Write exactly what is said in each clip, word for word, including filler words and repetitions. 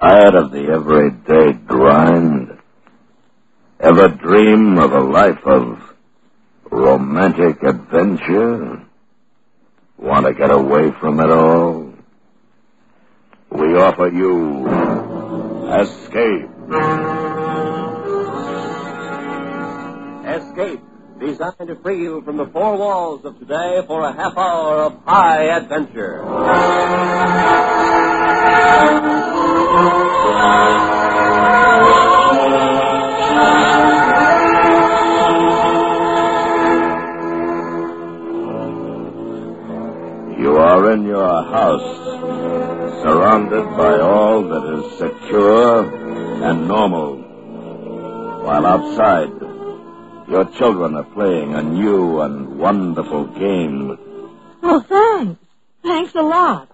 Tired of the everyday grind? Ever dream of a life of romantic adventure? Want to get away from it all? We offer you Escape. Escape, designed to free you from the four walls of today for a half hour of high adventure. You are in your house, surrounded by all that is secure and normal, while outside, your children are playing a new and wonderful game. Oh, thanks. Thanks a lot.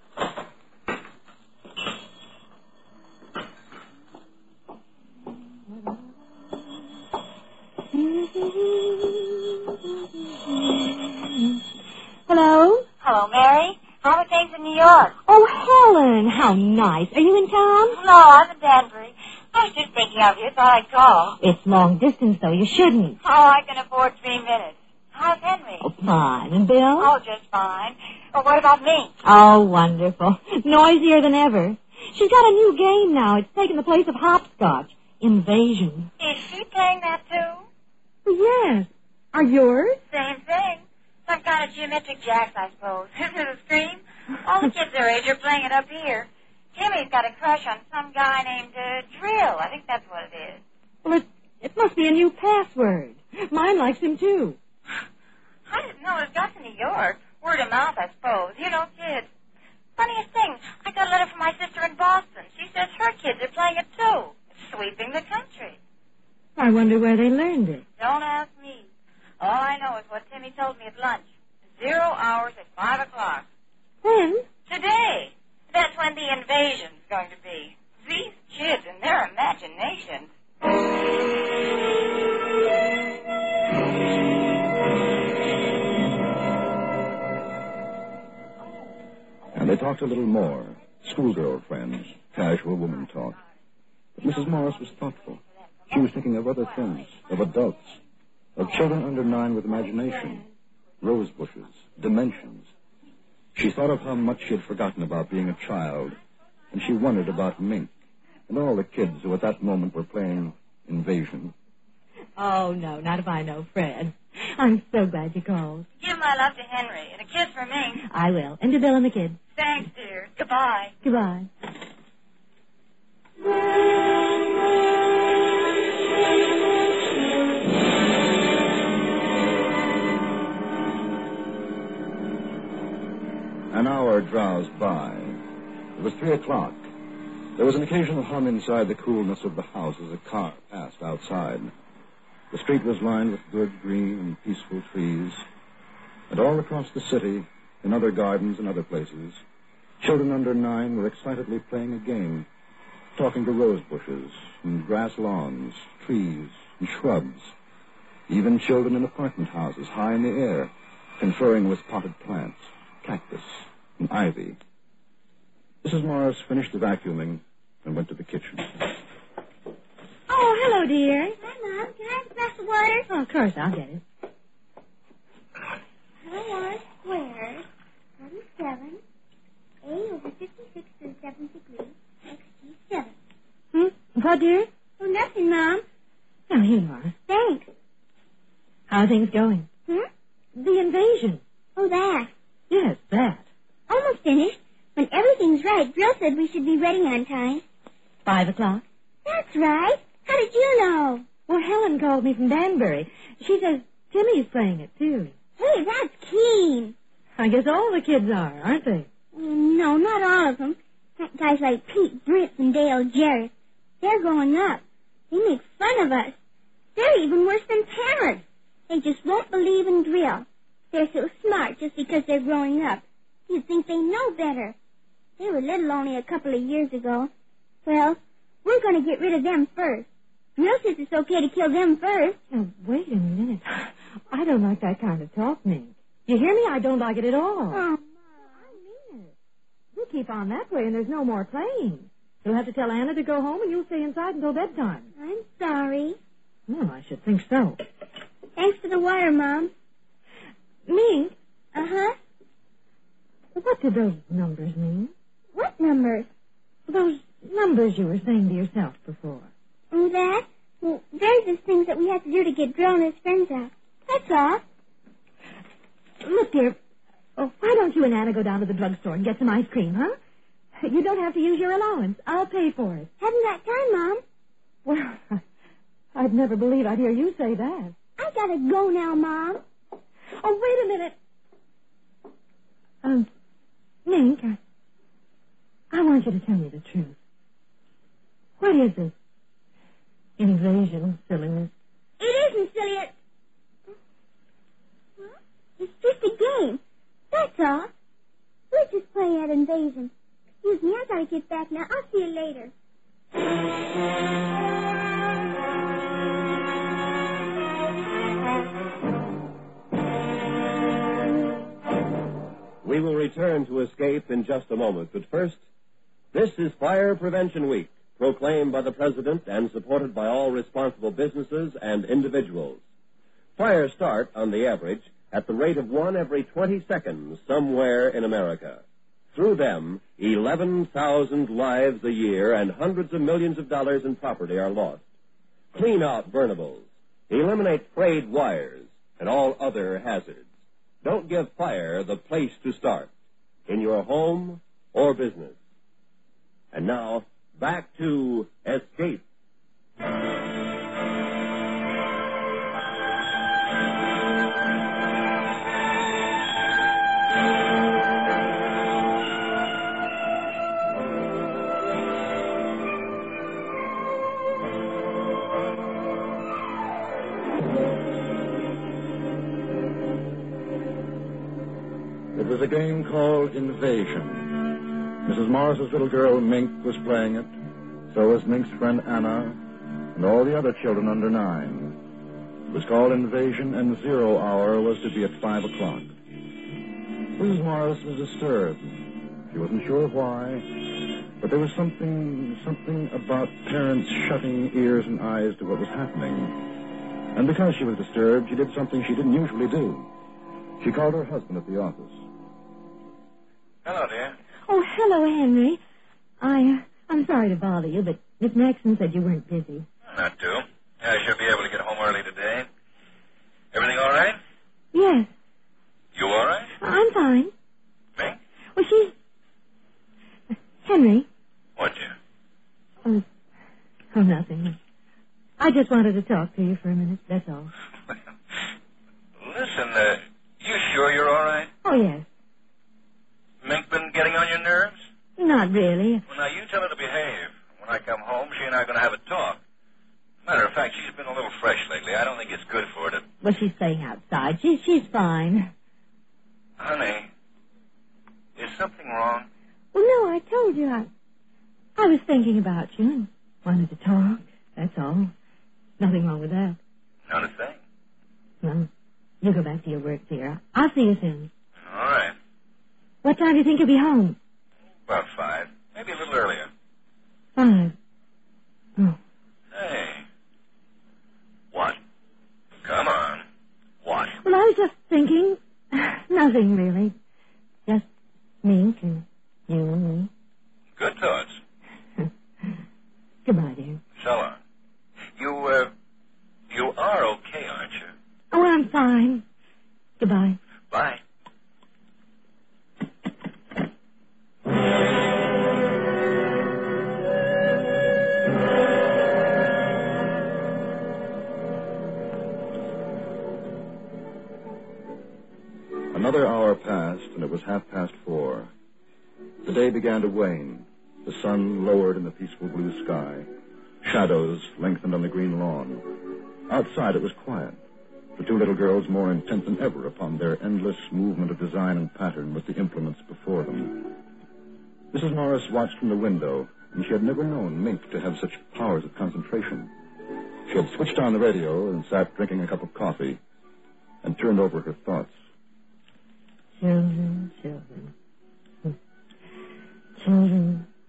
Hello? Hello, Mary. How are things in New York? Oh, Helen, how nice. Are you in town? No, I'm in Danbury. I was just thinking of you, thought I'd call. It's long distance, though. You shouldn't. Oh, I can afford three minutes. How's Henry? Oh, fine. And Bill? Oh, just fine. Well, what about me? Oh, wonderful. Noisier than ever. She's got a new game now. It's taken the place of hopscotch. Invasion. Is she playing that, too? Yes. Are yours? Same thing. Some kind of geometric jacks, I suppose. Isn't it a scream? All the kids their age are playing it up here. Timmy's got a crush on some guy named uh, Drill. I think that's what it is. Well, it, it must be a new password. Mine likes him, too. I didn't know it got to New York. Word of mouth, I suppose. You know, kids. Funniest thing, I got a letter from my sister in Boston. She says her kids are playing it, too. It's sweeping the country. I wonder where they learned it. Don't ask me. All I know is what Timmy told me at lunch. Zero hours at five o'clock. When? Today. That's when the invasion's going to be. These kids and their imagination. And they talked a little more. Schoolgirl friends, casual woman talk. But Missus Morris was thoughtful. She was thinking of other things, of adults, of children under nine with imagination, rose bushes, dimensions. She thought of how much she had forgotten about being a child, and she wondered about Mink and all the kids who at that moment were playing Invasion. Oh, no, not if I know Fred. I'm so glad you called. Give my love to Henry and a kiss for me. I will. And to Bill and the kids. Thanks, dear. Goodbye. Goodbye. An hour drowsed by. It was three o'clock. There was an occasional hum inside the coolness of the house as a car passed outside. The street was lined with good, green, and peaceful trees. And all across the city, in other gardens and other places, children under nine were excitedly playing a game, talking to rose bushes and grass lawns, trees and shrubs. Even children in apartment houses high in the air, conferring with potted plants, cactus, and ivy. Missus Morris finished the vacuuming and went to the kitchen. Oh, hello, dear. Hi, Mom. Can I have a glass of water? Oh, of course, I'll get it. I want squares, thirty-seven, A over fifty-six to the seventh degree, x G seven. Hmm? What, dear? Oh, nothing, Mom. Oh, here you are. Thanks. How are things going? Hmm? The invasion. Oh, that. Yes, that. Almost finished. When everything's right, Bill said we should be ready on time. Five o'clock? That's right. How did you know? Well, Helen called me from Danbury. She says Timmy's playing it, too. Hey, that's keen. I guess all the kids are, aren't they? No, not all of them. Guys like Pete Britt and Dale Jarrett. They're growing up. They make fun of us. They're even worse than parents. They just won't believe in drill. They're so smart just because they're growing up. You'd think they know better. They were little only a couple of years ago. Well, we're going to get rid of them first. Bill says it's okay to kill them first. Now, wait a minute. I don't like that kind of talk, Mink. You hear me? I don't like it at all. Oh, Mom. I mean it. You keep on that way and there's no more playing. You'll have to tell Anna to go home, and you'll stay inside until bedtime. I'm sorry. Well, I should think so. Thanks for the wire, Mom. Mink, Uh-huh. what do those numbers mean? What numbers? Those numbers you were saying to yourself before. Oh, that? Well, there's just things that we have to do to get Drill and his friends out. That's all. Look, dear, oh, why don't you and Anna go down to the drugstore and get some ice cream, huh? You don't have to use your allowance. I'll pay for it. Haven't got time, Mom. Well, I'd never believe I'd hear you say that. I gotta go now, Mom. Oh, wait a minute. Um, Mink, I, I want you to tell me the truth. What is this invasion silliness? It isn't silly. It... Huh? It's just a game. That's all. We're just playing at invasion. Excuse me, I gotta get back now. I'll see you later. We will return to Escape in just a moment, but first, this is Fire Prevention Week, proclaimed by the President and supported by all responsible businesses and individuals. Fires start, on the average, at the rate of one every twenty seconds somewhere in America. Through them, eleven thousand lives a year and hundreds of millions of dollars in property are lost. Clean out burnables. Eliminate frayed wires and all other hazards. Don't give fire the place to start, in your home or business. And now, back to Escape. It was a game called Invasion. Missus Morris's little girl, Mink, was playing it. So was Mink's friend Anna and all the other children under nine. It was called Invasion, and zero hour was to be at five o'clock. Missus Morris was disturbed. She wasn't sure why, but there was something, something about parents shutting ears and eyes to what was happening. And because she was disturbed, she did something she didn't usually do. She called her husband at the office. Hello, dear. Oh, hello, Henry. I, uh, I'm sorry to bother you, but Miss Maxon said you weren't busy. Not too. I should be able to get home early today. Everything all right? Yes. You all right? I'm fine. Me? Well, she's... Henry. What, dear? Oh, oh, nothing. I just wanted to talk to you for a minute, that's all. Listen, uh, you sure you're all right? Oh, yes. Mink been getting on your nerves? Not really. Well, now, you tell her to behave. When I come home, she and I are going to have a talk. Matter of fact, she's been a little fresh lately. I don't think it's good for her to... Well, she's staying outside. She, she's fine. Honey, is something wrong? Well, no, I told you. I, I was thinking about you and wanted to talk. That's all. Nothing wrong with that. Not a thing. Well, you go back to your work, dear. I'll see you soon. All right. What time do you think you'll be home? About five. Maybe a little earlier. Five. Oh. Hey. What? Come on. What? Well, I was just thinking. Nothing, really. Just Mink and you and me. Good thoughts. Goodbye, dear. So long. You, uh, you are okay, aren't you? Oh, I'm fine. Goodbye. Bye. Another hour passed, and it was half past four. The day began to wane. The sun lowered in the peaceful blue sky. Shadows lengthened on the green lawn. Outside it was quiet. The two little girls more intent than ever upon their endless movement of design and pattern with the implements before them. Missus Morris watched from the window, and she had never known Mink to have such powers of concentration. She had switched on the radio and sat drinking a cup of coffee and turned over her thoughts. Children, children. Children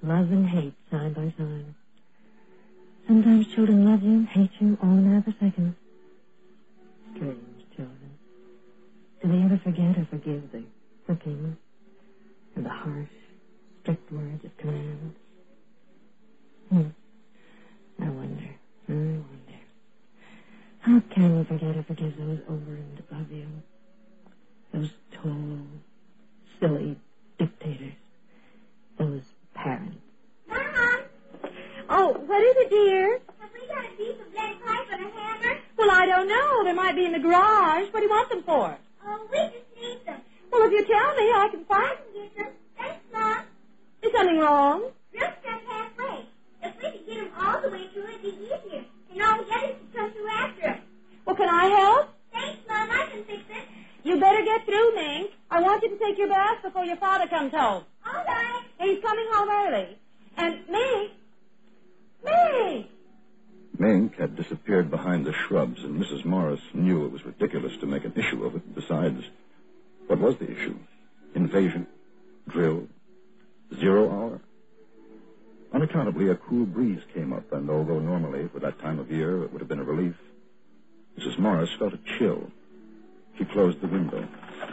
Love and hate side by side. Sometimes children love you, hate you, all in a matter of seconds. Strange children. Do they ever forget or forgive the whipping and the harsh, strict words of command? Hmm. I wonder. I wonder. How can you forget or forgive those over and above you? Those tall, silly dictators. Those parents. Mom! Oh, what is it, dear? Have we got a piece of lead pipe and a hammer? Well, I don't know. They might be in the garage. What do you want them for? Oh, we just need them. Well, if you tell me, I can I find can get them. Thanks, Mom. Is something wrong? Real stuck halfway. If we could get them all the way through, it'd be easier. And all the others could come through after us. Well, can I help? Thanks, Mom. I can fix it. You better get through, Mink. I want you to take your bath before your father comes home. All right. He's coming home early. And Mink! Mink! Mink had disappeared behind the shrubs, and Missus Morris knew it was ridiculous to make an issue of it. Besides, what was the issue? Invasion? Drill? Zero hour? Unaccountably, a cool breeze came up, and although normally, for that time of year, it would have been a relief, Missus Morris felt a chill. She closed the window.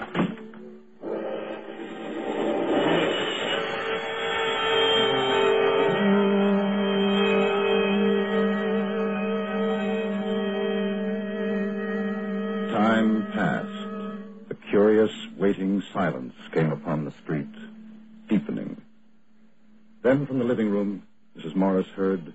Time passed. A curious, waiting silence came upon the street, deepening. Then from the living room, Missus Morris heard...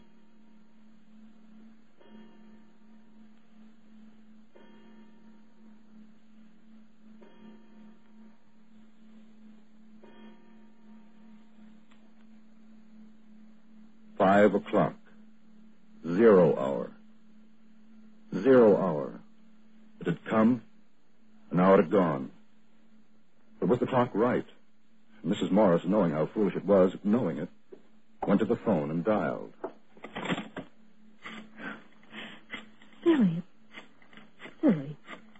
Five o'clock. Zero hour. Zero hour. It had come, and now it had gone. But was the clock right? Missus Morris, knowing how foolish it was, knowing it, went to the phone and dialed. Silly. Silly.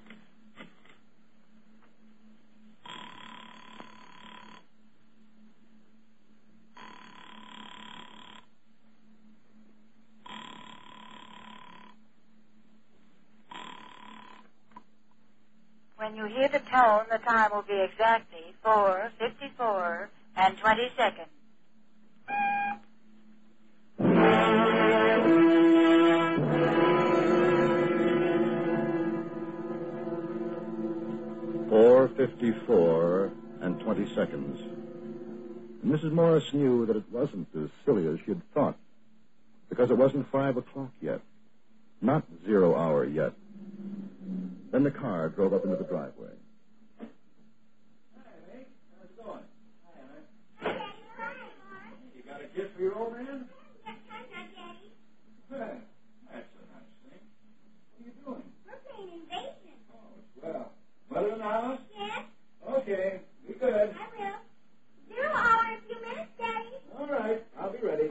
When you hear the tone, the time will be exactly four fifty-four and twenty seconds. Four fifty-four and twenty seconds. Missus Morris knew that it wasn't as silly as she had thought, because it wasn't five o'clock yet, not zero hour yet. Then the car drove up into the driveway. Hey, Hank. How's it going? Hi, Hank. Hi, Daddy. Hi, Mom. You got a gift for your old man? Yes, hi, Daddy. Well, that's a nice thing. What are you doing? We're playing Invasion. Oh, swell. Mother in the house? Yes, Okay, be good. I will. Zero hour in a few minutes, Daddy. All right, I'll be ready.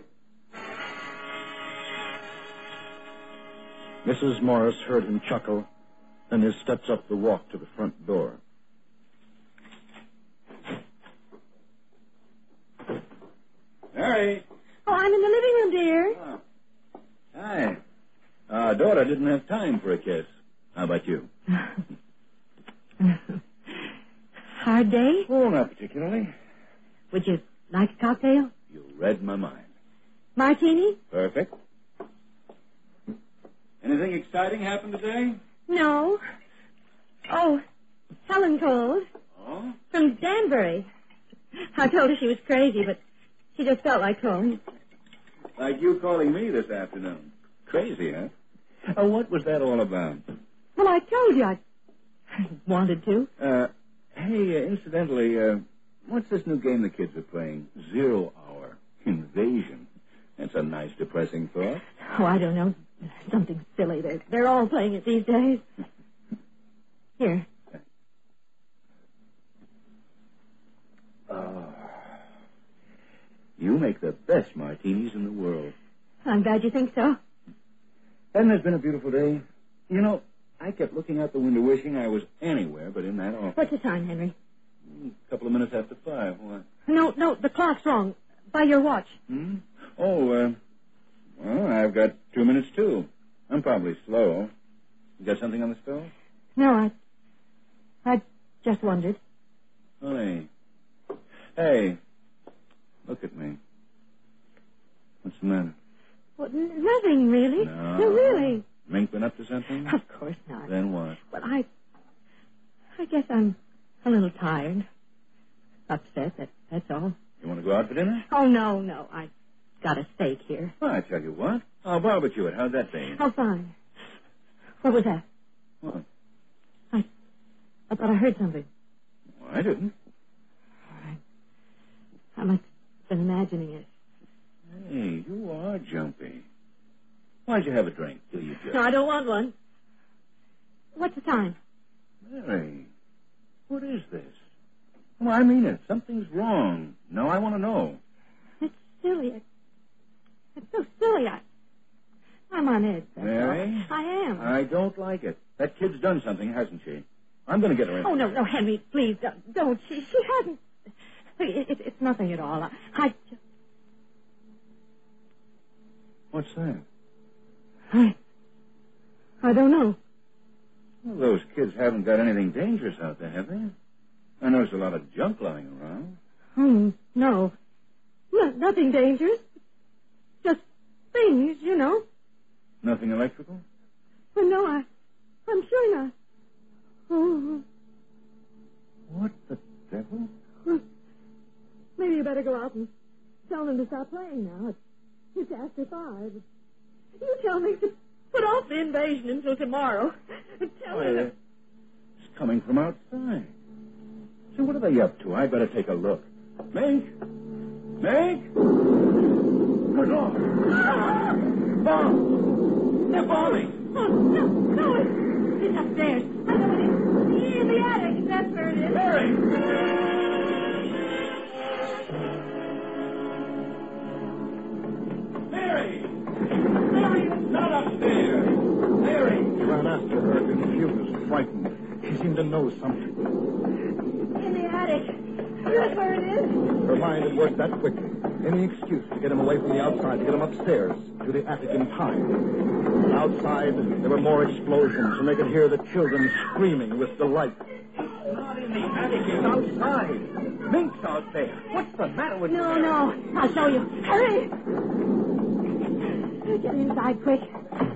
Missus Morris heard him chuckle, and his steps up the walk to the front door. Mary. Oh, I'm in the living room, dear. Oh. Hi. Our daughter didn't have time for a kiss. How about you? Hard day? Oh, not particularly. Would you like a cocktail? You read my mind. Martini? Perfect. Anything exciting happened today? No. Oh, Helen called. Oh? From Danbury. I told her she was crazy, but she just felt like calling. Like you calling me this afternoon. Crazy, huh? Oh, what was that all about? Well, I told you I wanted to. Uh, hey, uh, incidentally, uh, what's this new game the kids are playing? Zero Hour. Invasion. That's a nice, depressing thought. Oh, I don't know. Something silly. They're, they're all playing it these days. Here. Oh. You make the best martinis in the world. I'm glad you think so. Hasn't this been a beautiful day? You know, I kept looking out the window wishing I was anywhere but in that office. What's the time, Henry? A couple of minutes after five. What? No, no, the clock's wrong. by your watch? Hmm? Oh, uh, well, I've got two minutes, too. I'm probably slow. You got something on the stove? No, I... I just wondered. Honey. Hey, look at me. What's the matter? Well, n- nothing, really. No. No, really. Mink been up to something? Of course not. Then what? Well, I... I guess I'm a little tired. Upset, that, that's all. You want to go out for dinner? Oh, no, no. I got a steak here. Well, I tell you what. I'll barbecue it. How's that be? Oh, fine. What was that? What? I... I thought I heard something. Well, I didn't. I, I must have been imagining it. Hey, you are jumpy. Why'd you have a drink? Do you just... No, I don't want one. What's the time? Mary, what is this? Well, I mean it. Something's wrong. No, I want to know. It's silly. It, it's so silly. I, I'm on edge. that's Mary? all. I am. I don't like it. That kid's done something, hasn't she? I'm going to get her in. Oh, no, no, Henry, please, don't. don't. She, she hasn't. It, it, it's nothing at all. I, I just... What's that? I... I don't know. Well, those kids haven't got anything dangerous out there, have they? I noticed a lot of junk lying around. Oh, no. No, nothing dangerous. Just things, you know. Nothing electrical? Well, no, I... I'm sure not. Oh, What the devil? well, maybe you better go out and tell them to stop playing now. It's, it's after five. You tell me to put off the invasion until tomorrow. Tell Why, me uh, that... it's coming from outside. So what are they up to? I better take a look. Mink? Mink? Good Lord. Bomb! They're bombing! Oh, no, no, it's, it's upstairs. I know it is. In the attic, that's where it is. Mary! Mary! Mary, it's not upstairs! Mary! He ran after her, confused, frightened. He seemed to know something. In the attic. That's where it is. Her mind had worked that quickly. Any excuse to get him away from the outside, to get him upstairs, to the attic in time. Outside, there were more explosions, and they could hear the children screaming with delight. Not in the attic, it's outside. Mink's out there. What's the matter with No, you? no. I'll show you. Hurry. Get inside quick.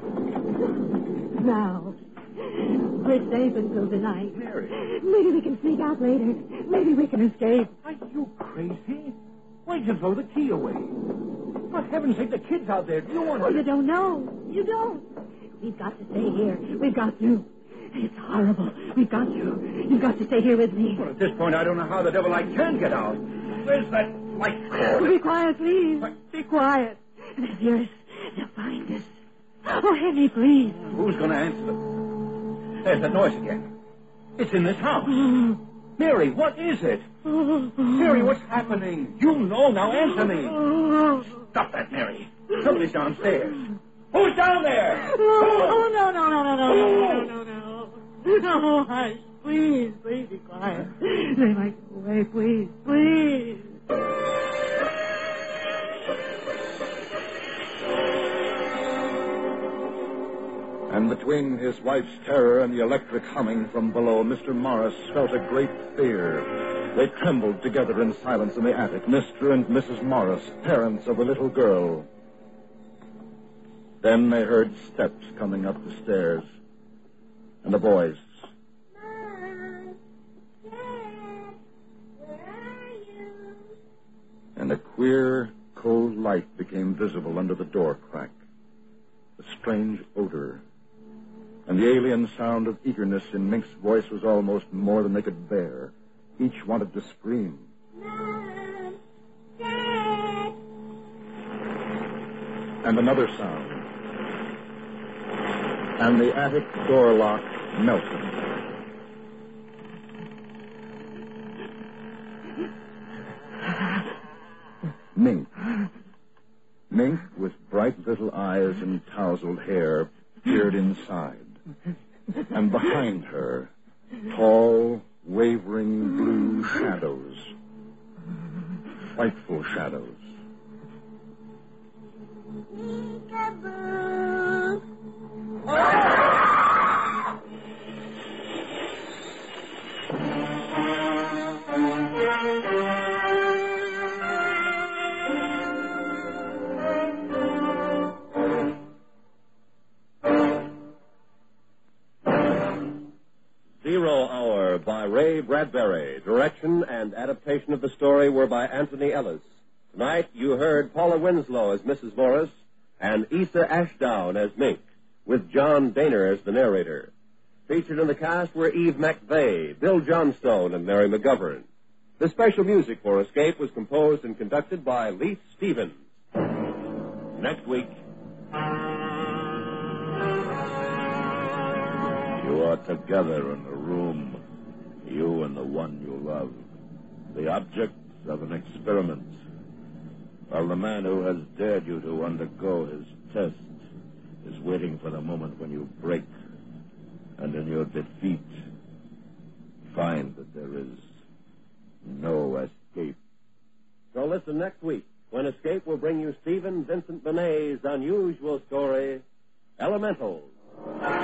Now. We're safe until tonight. Mary. Maybe we can sneak out later. Maybe we can escape. Are you crazy? Why'd you throw the key away? For heaven's sake, the kid's out there. Do you want Oh, to... you don't know. You don't. We've got to stay here. We've got to. It's horrible. We've got to. You've got to stay here with me. Well, at this point, I don't know how the devil I can get out. Where's that light cord? Be quiet, please. Be quiet. They'll hear us. They'll find us. Oh, Henry, please. Who's going to answer them? There's that noise again. It's in this house. Mary, what is it? Mary, what's happening? You know. Now answer me. Stop that, Mary. Somebody's downstairs. Who's down there? Oh, no, no, no, no, no, no, no, no, no. No, hush. Please, please be quiet. They might go away. Please, please. And between his wife's terror and the electric humming from below, Mister Morris felt a great fear. They trembled together in silence in the attic, Mister and Missus Morris, parents of a little girl. Then they heard steps coming up the stairs, and a voice. Mom, Dad, where are you? And a queer, cold light became visible under the door crack. A strange odor. And the alien sound of eagerness in Mink's voice was almost more than they could bear. Each wanted to scream. Mom, Dad. And another sound. And the attic door lock melted. Mink. Mink, with bright little eyes and tousled hair, peered inside. And behind her, tall, wavering blue shadows. Frightful shadows. Peekaboo. Zero Hour by Ray Bradbury. Direction and adaptation of the story were by Anthony Ellis. Tonight you heard Paula Winslow as Missus Morris and Issa Ashdown as Mink, with John Daner as the narrator. Featured in the cast were Eve McVeigh, Bill Johnstone, and Mary McGovern. The special music for Escape was composed and conducted by Leith Stevens. Next week... You are together in a room, you and the one you love, the objects of an experiment, while the man who has dared you to undergo his test is waiting for the moment when you break, and in your defeat, find that there is no escape. So listen next week, when Escape will bring you Stephen Vincent Benet's unusual story, Elementals.